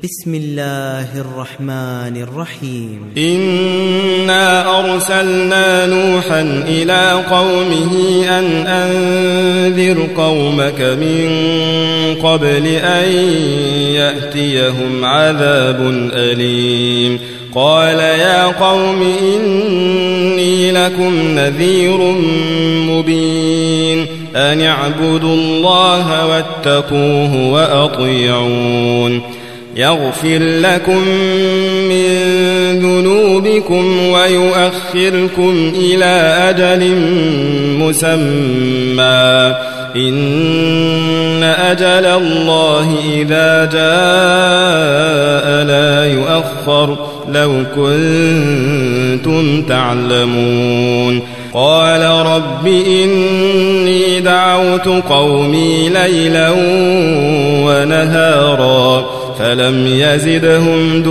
بسم الله الرحمن الرحيم. إنا أرسلنا نوحا إلى قومه أن أنذر قومك من قبل أن يأتيهم عذاب أليم. قال يا قوم إني لكم نذير مبين أن اعبدوا الله واتقوه وأطيعون يغفر لكم من ذنوبكم ويؤخركم إلى أجل مسمى إن أجل الله إذا جاء لا يؤخر لو كنتم تعلمون. قال رب إني دعوت قومي ليلا ونهارا فلم يزدهم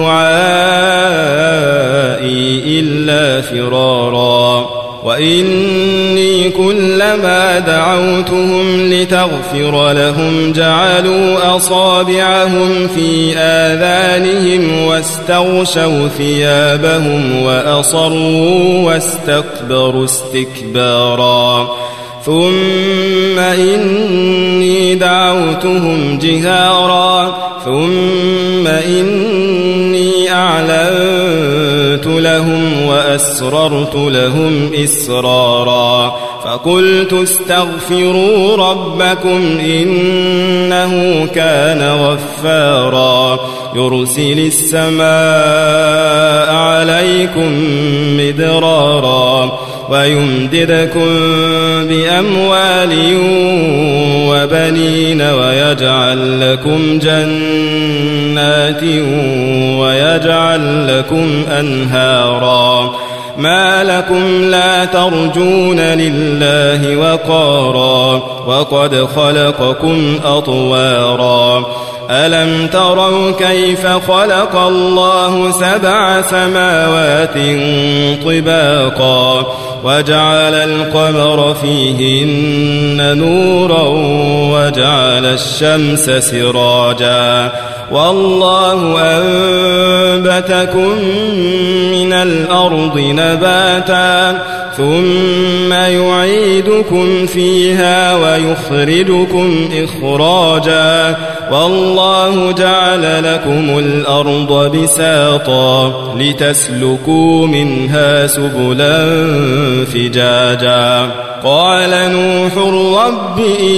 دعائي إلا فرارا وإني كلما دعوتهم لتغفر لهم جعلوا أصابعهم في آذانهم واستغشوا ثيابهم وأصروا واستكبروا استكبارا ثم إني دعوتهم جهارا ثم إني أعلنت لهم وأسررت لهم إسرارا فقلت استغفروا ربكم إنه كان غفارا يرسل السماء عليكم مدرارا ويمددكم بأموال وبنين ويجعل لكم جنات ويجعل لكم أنهارا ما لكم لا ترجون لله وقارا وقد خلقكم أطوارا ألم تروا كيف خلق الله 7 سماوات طباقا وجعل القمر فيهن نورا وجعل الشمس سراجا والله أنبتكم من الأرض نباتا ثم يعيدكم فيها ويخرجكم إخراجا والله جعل لكم الأرض بساطا لتسلكوا منها سبلا فجاجا قال نوح رب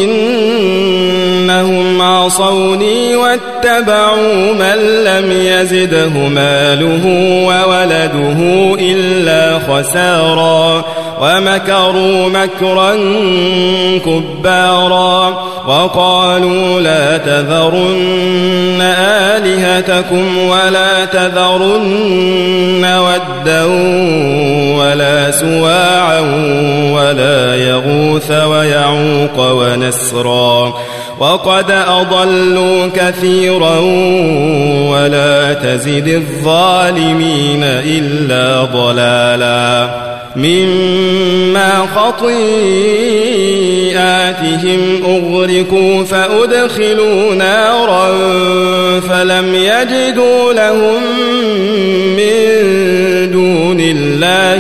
إنهم عصوني واتبعوا من لم يزده ماله وولده إلا خسارا ومكروا مكرا كبارا وقالوا لا تذرن آلهتكم ولا تذرن ودا ولا سواعا ولا يغوث ويعوق ونسرا وقد أضلوا كثيرا ولا تزد الظالمين إلا ضلالا مما خطيئاتهم أغرقوا فأدخلوا نارا فلم يجدوا لهم من دون الله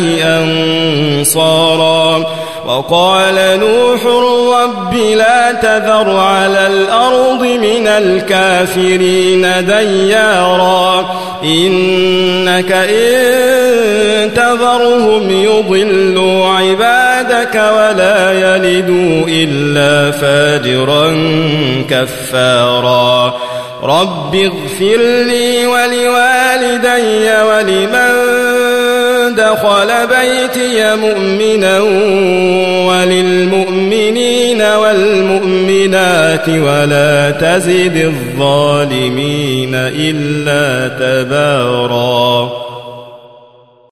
أنصارا وقال نوح رب لا تذر على الأرض من الكافرين ديارا إنك إن تذرهم يضلوا عبادك ولا يلدوا إلا فاجرا كفارا رب اغفر لي ولوالدي ولمن دخل بيتي مؤمنا وللمؤمنين والمؤمنات ولا تزد الظالمين إلا تبارا.